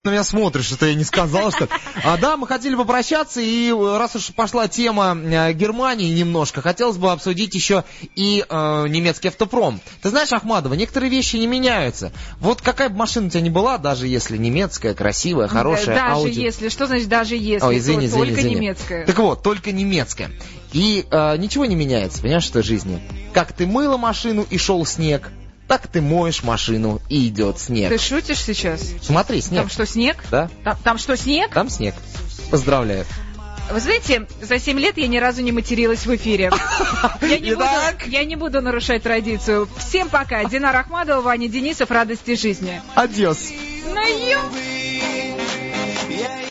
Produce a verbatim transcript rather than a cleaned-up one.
на меня смотришь, что я не сказал, что... А, да, мы хотели попрощаться, и раз уж пошла тема Германии немножко, хотелось бы обсудить еще и э, немецкий автопром. Ты знаешь, Ахмадова, некоторые вещи не меняются. Вот какая бы машина у тебя ни была, даже если немецкая, красивая, хорошая, Даже Audi... если, что значит даже если? О, извини, то, извини, только извини. немецкая. Так вот, только немецкая. И э, ничего не меняется, понимаешь, в той жизни. Как ты мыла машину и шел снег, так ты моешь машину и идет снег. Ты шутишь сейчас? Смотри, снег. Там что, снег? Да. Там, там что, снег? Там снег. Поздравляю. Вы знаете, за семь лет я ни разу не материлась в эфире. Я не, буду, я не буду нарушать традицию. Всем пока. Динара Ахмадова, Ваня Денисов. Радости жизни. Адьос. Ну, ё...